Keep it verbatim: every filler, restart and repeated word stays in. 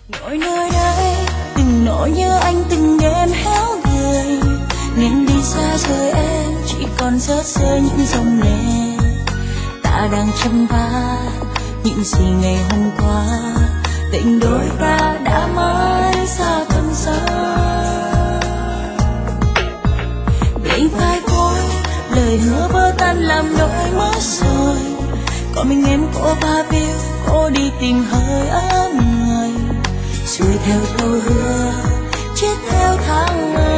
Ngồi nơi đây từng nỗi nhớ anh từng đêm héo người, nên đi xa rời em chỉ còn rớt rơi những dòng lệ. Ta đang chăm vá những gì ngày hôm qua, tình đôi ta đã mãi xa tầm xa. Đành phai phôi lời hứa vỡ tan làm đôi mất rồi, còn mình em cô ba biêu cô đi tìm hơi ấm người, xuôi theo câu hứa chết theo tháng ngày.